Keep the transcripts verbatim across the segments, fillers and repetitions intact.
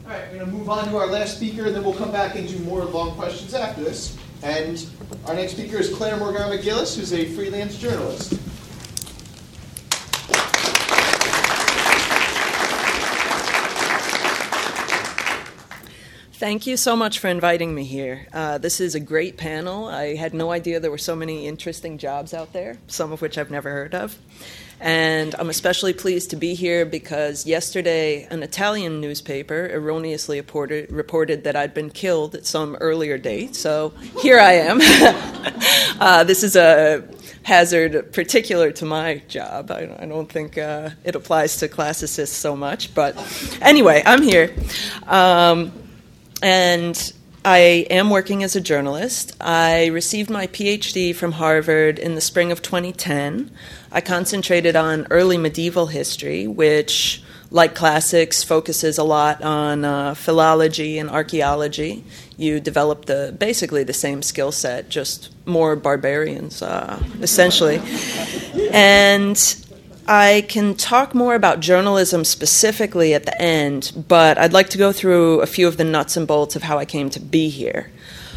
All right, we're going to move on to our last speaker, and then we'll come back and do more long questions after this. And our next speaker is Claire Morgan McGillis, who's a freelance journalist. Thank you so much for inviting me here. Uh, this is a great panel. I had no idea there were so many interesting jobs out there, some of which I've never heard of. And I'm especially pleased to be here because yesterday an Italian newspaper erroneously reported, reported that I'd been killed at some earlier date. So here I am. uh, this is a hazard particular to my job. I, I don't think uh, it applies to classicists so much. But anyway, I'm here. Um, And I am working as a journalist. I received my P H D from Harvard in the spring of twenty ten. I concentrated on early medieval history, which, like classics, focuses a lot on uh, philology and archaeology. You develop the basically the same skill set, just more barbarians, uh, essentially. And I can talk more about journalism specifically at the end, but I'd like to go through a few of the nuts and bolts of how I came to be here.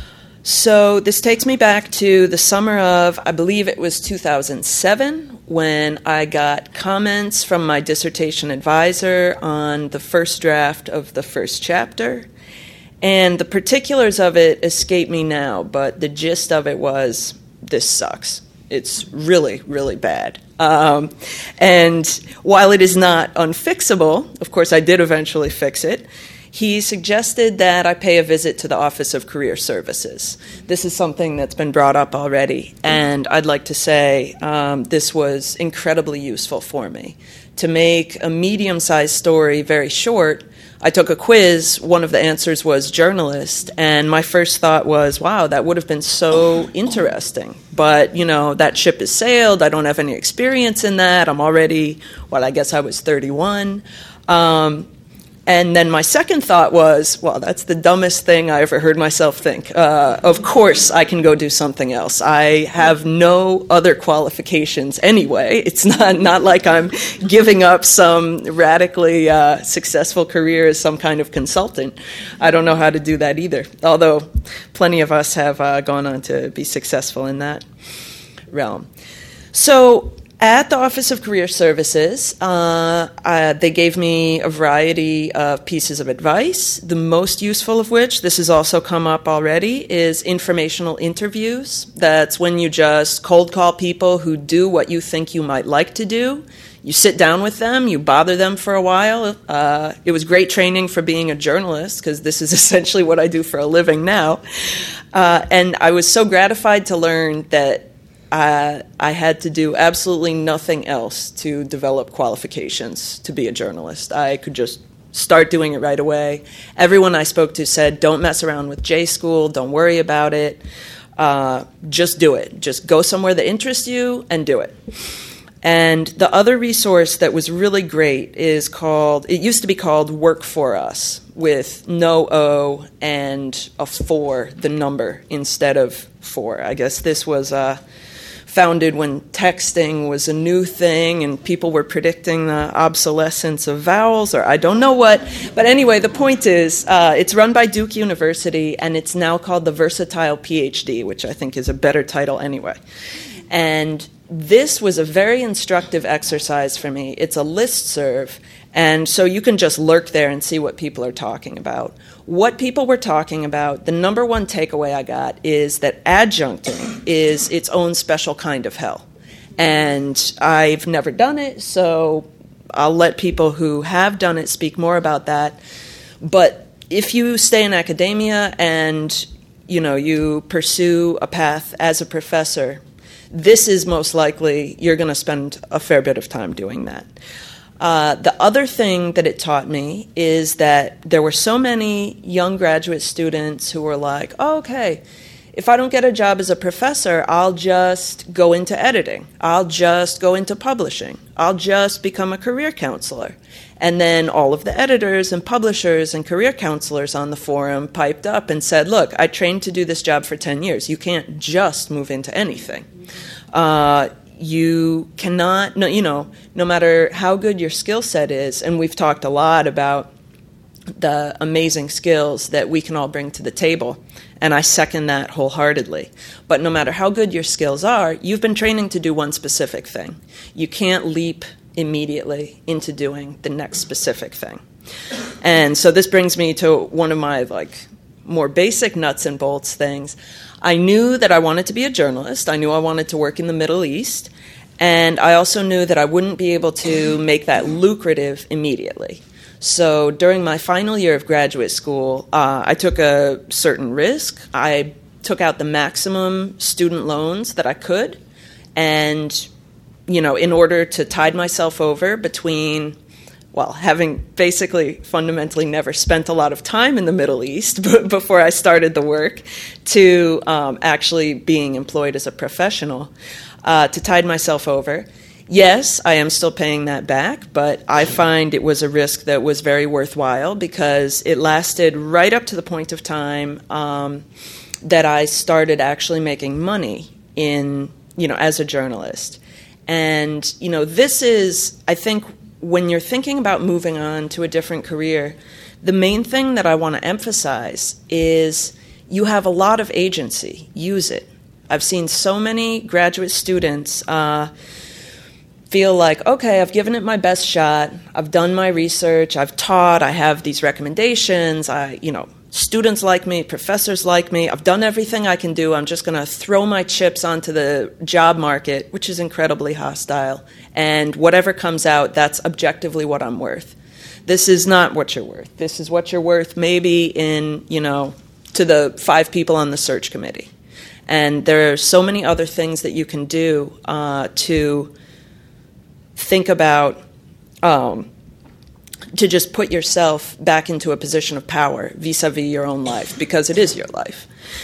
So this takes me back to the summer of, I believe it was two thousand seven, when I got comments from my dissertation advisor on the first draft of the first chapter. And the particulars of it escape me now, but the gist of it was, this sucks. It's really, really bad. Um, and while it is not unfixable, of course I did eventually fix it, he suggested that I pay a visit to the Office of Career Services. This is something that's been brought up already, and I'd like to say um, this was incredibly useful for me. To make a medium-sized story very short, I took a quiz. One of the answers was journalist, and my first thought was, wow, that would have been so interesting. But, you know, that ship has sailed. I don't have any experience in that. I'm already, well, I guess I was thirty-one. Um, and then my second thought was, well, that's the dumbest thing I ever heard myself think. Uh, of course I can go do something else. I have no other qualifications anyway. It's not, not like I'm giving up some radically uh, successful career as some kind of consultant. I don't know how to do that either, although plenty of us have uh, gone on to be successful in that realm. So at the Office of Career Services, uh, uh, they gave me a variety of pieces of advice, the most useful of which, this has also come up already, is informational interviews. That's when you just cold call people who do what you think you might like to do. You sit down with them, you bother them for a while. Uh, it was great training for being a journalist, because this is essentially what I do for a living now. Uh, and I was so gratified to learn that Uh, I had to do absolutely nothing else to develop qualifications to be a journalist. I could just start doing it right away. Everyone I spoke to said, don't mess around with J-School, don't worry about it, uh, just do it. Just go somewhere that interests you and do it. And the other resource that was really great is called, it used to be called Work For Us, with no O and a four, the number, instead of four. I guess this was uh, founded when texting was a new thing and people were predicting the obsolescence of vowels, or I don't know what. But anyway, the point is, uh, it's run by Duke University, and it's now called the Versatile PhD, which I think is a better title anyway. And this was a very instructive exercise for me. It's a listserv, and so you can just lurk there and see what people are talking about. What people were talking about, the number one takeaway I got is that adjuncting is its own special kind of hell. And I've never done it, so I'll let people who have done it speak more about that. But if you stay in academia and, you know, you pursue a path as a professor, this is most likely you're going to spend a fair bit of time doing that. Uh, the other thing that it taught me is that there were so many young graduate students who were like, oh, okay, if I don't get a job as a professor, I'll just go into editing. I'll just go into publishing. I'll just become a career counselor. And then all of the editors and publishers and career counselors on the forum piped up and said, look, I trained to do this job for ten years. You can't just move into anything. Uh, you cannot, no, you know, no matter how good your skill set is, and we've talked a lot about the amazing skills that we can all bring to the table. And I second that wholeheartedly. But no matter how good your skills are, you've been training to do one specific thing. You can't leap immediately into doing the next specific thing. And so this brings me to one of my like more basic nuts and bolts things. I knew that I wanted to be a journalist. I knew I wanted to work in the Middle East. And I also knew that I wouldn't be able to make that lucrative immediately. So during my final year of graduate school, uh, I took a certain risk. I took out the maximum student loans that I could. And, you know, in order to tide myself over between, well, having basically fundamentally never spent a lot of time in the Middle East before I started the work, to um, actually being employed as a professional, uh, to tide myself over. Yes, I am still paying that back, but I find it was a risk that was very worthwhile because it lasted right up to the point of time um, that I started actually making money in, you know, as a journalist. And, you know, this is, I think, when you're thinking about moving on to a different career, the main thing that I want to emphasize is you have a lot of agency. Use it. I've seen so many graduate students uh, feel like, okay, I've given it my best shot. I've done my research. I've taught. I have these recommendations. I, you know, students like me, professors like me. I've done everything I can do. I'm just going to throw my chips onto the job market, which is incredibly hostile. And whatever comes out, that's objectively what I'm worth. This is not what you're worth. This is what you're worth maybe in, you know, to the five people on the search committee. And there are so many other things that you can do uh, to think about, um, to just put yourself back into a position of power vis-a-vis your own life, because it is your life.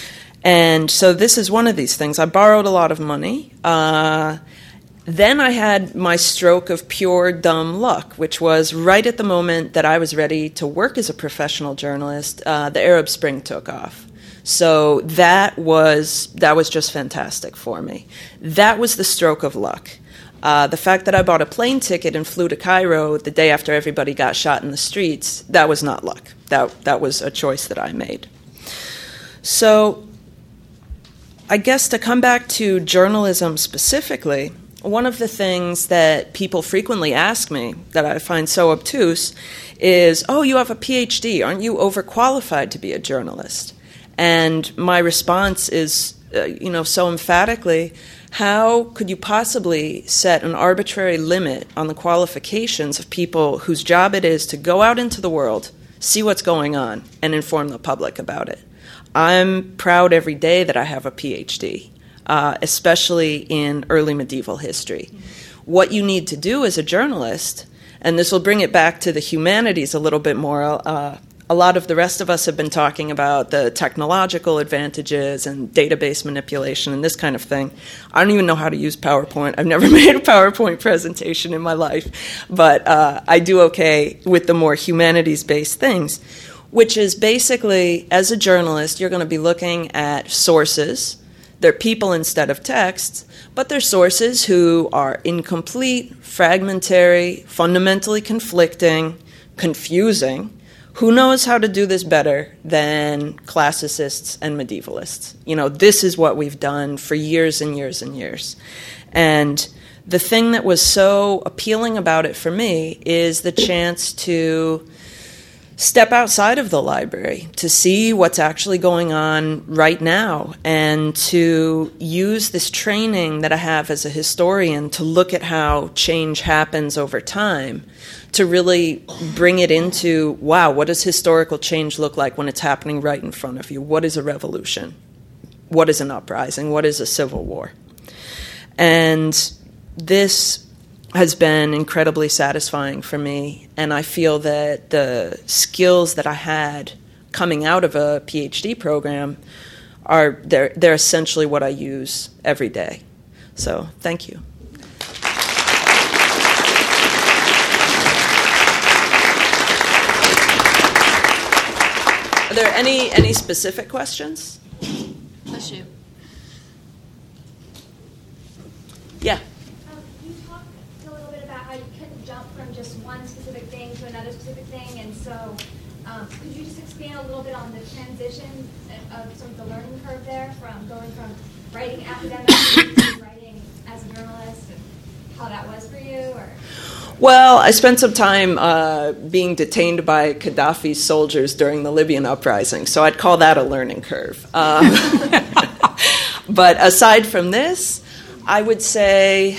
And so this is one of these things. I borrowed a lot of money. Uh, then I had my stroke of pure dumb luck, which was right at the moment that I was ready to work as a professional journalist, uh, the Arab Spring took off. So that was that was just fantastic for me. That was the stroke of luck. Uh, the fact that I bought a plane ticket and flew to Cairo the day after everybody got shot in the streets, that was not luck. That that was a choice that I made. So I guess to come back to journalism specifically, one of the things that people frequently ask me that I find so obtuse is, oh, you have a P H D. Aren't you overqualified to be a journalist? And my response is, uh, you know, so emphatically, how could you possibly set an arbitrary limit on the qualifications of people whose job it is to go out into the world, see what's going on, and inform the public about it? I'm proud every day that I have a P H D, uh, especially in early medieval history. What you need to do as a journalist, and this will bring it back to the humanities a little bit more, uh, a lot of the rest of us have been talking about the technological advantages and database manipulation and this kind of thing. I don't even know how to use PowerPoint. I've never made a PowerPoint presentation in my life, but uh, I do okay with the more humanities-based things, which is basically, as a journalist, you're going to be looking at sources. They're people instead of texts, but they're sources who are incomplete, fragmentary, fundamentally conflicting, confusing. Who knows how to do this better than classicists and medievalists? You know, this is what we've done for years and years and years. And the thing that was so appealing about it for me is the chance to step outside of the library, to see what's actually going on right now, and to use this training that I have as a historian to look at how change happens over time, to really bring it into, wow, what does historical change look like when it's happening right in front of you? What is a revolution? What is an uprising? What is a civil war? And this has been incredibly satisfying for me, and I feel that the skills that I had coming out of a P H D program are they're, they're essentially what I use every day. So thank you. Are there any any specific questions? Bless you. Yeah. Um, you talked a little bit about how you couldn't jump from just one specific thing to another specific thing, and so um, Um, could you just expand a little bit on the transition of sort of the learning curve there from going from writing academically to writing as a journalist, and how that was for you? Or Well, I spent some time uh, being detained by Gaddafi's soldiers during the Libyan uprising, so I'd call that a learning curve. Um, but aside from this, I would say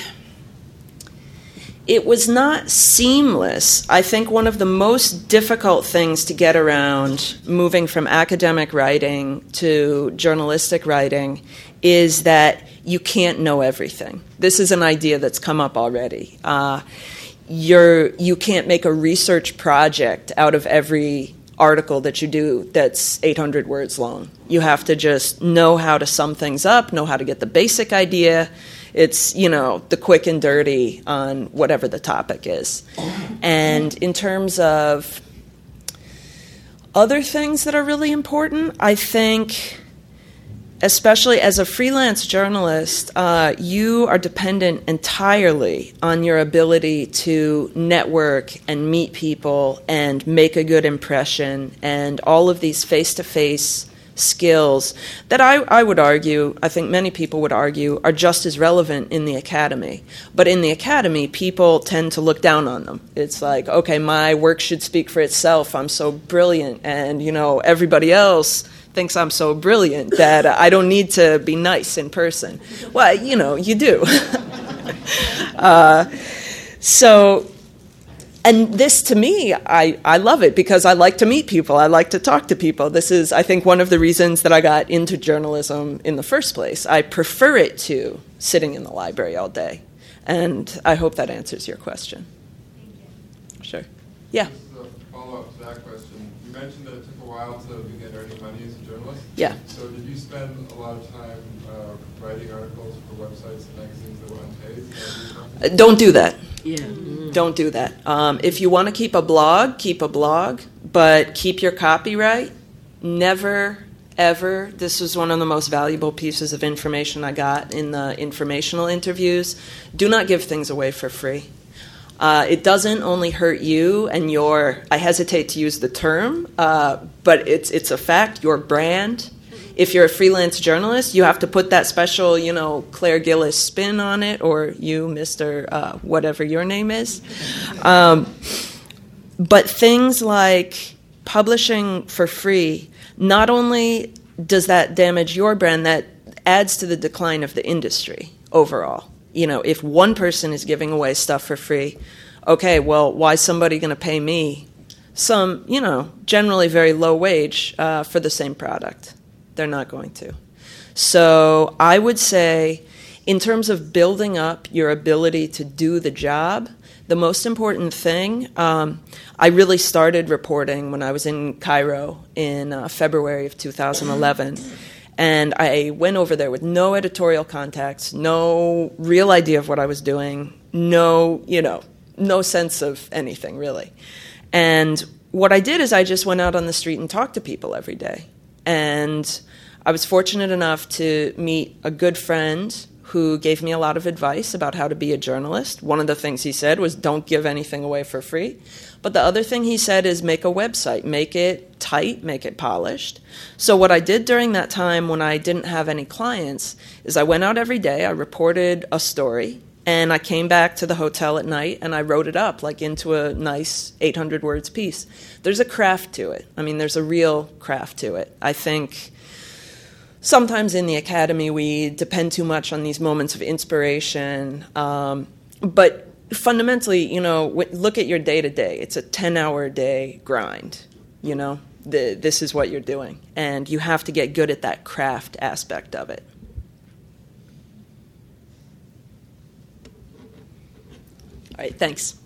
it was not seamless. I think one of the most difficult things to get around moving from academic writing to journalistic writing is that you can't know everything. This is an idea that's come up already. Uh, you're, you can't make a research project out of every article that you do that's eight hundred words long. You have to just know how to sum things up, know how to get the basic idea. It's, you know, the quick and dirty on whatever the topic is. And in terms of other things that are really important, I think, especially as a freelance journalist, uh, you are dependent entirely on your ability to network and meet people and make a good impression, and all of these face-to-face skills that I, I would argue, I think many people would argue, are just as relevant in the academy. But in the academy, people tend to look down on them. It's like, okay, my work should speak for itself. I'm so brilliant, and, you know, everybody else thinks I'm so brilliant that I don't need to be nice in person. Well, you know, you do. uh, so... And this, to me, I, I love it because I like to meet people. I like to talk to people. This is, I think, one of the reasons that I got into journalism in the first place. I prefer it to sitting in the library all day. And I hope that answers your question. thank you. Sure. Yeah. Just a follow-up to that question. You mentioned that it took a while to begin earning money as a journalist. Yeah. So did you spend a lot of time uh, writing articles for websites and magazines that were unpaid? Uh, Don't do that. Yeah. Don't do that. Um, if you want to keep a blog, keep a blog, but keep your copyright. Never, ever. This was one of the most valuable pieces of information I got in the informational interviews. Do not give things away for free. Uh, it doesn't only hurt you and your, I hesitate to use the term, uh, but it's it's a fact, your brand. If you're a freelance journalist, you have to put that special, you know, Claire Gillis spin on it, or you, Mister Uh, whatever your name is. Um, but things like publishing for free, not only does that damage your brand, that adds to the decline of the industry overall. You know, if one person is giving away stuff for free, okay, well, why is somebody going to pay me some, you know, generally very low wage uh, for the same product? They're not going to. So I would say, in terms of building up your ability to do the job, the most important thing, um, I really started reporting when I was in Cairo in uh, February of two thousand eleven. And I went over there with no editorial contacts, no real idea of what I was doing, no, you know, no sense of anything, really. And what I did is I just went out on the street and talked to people every day. And I was fortunate enough to meet a good friend who gave me a lot of advice about how to be a journalist. One of the things he said was, don't give anything away for free. But the other thing he said is make a website, make it tight, make it polished. So what I did during that time when I didn't have any clients is I went out every day, I reported a story, and I came back to the hotel at night and I wrote it up like into a nice eight hundred words piece. There's a craft to it. I mean, there's a real craft to it. I think sometimes in the academy we depend too much on these moments of inspiration, um, but fundamentally, you know, w- look at your day-to-day. It's a ten-hour day grind, you know. The, this is what you're doing, and you have to get good at that craft aspect of it. All right, thanks.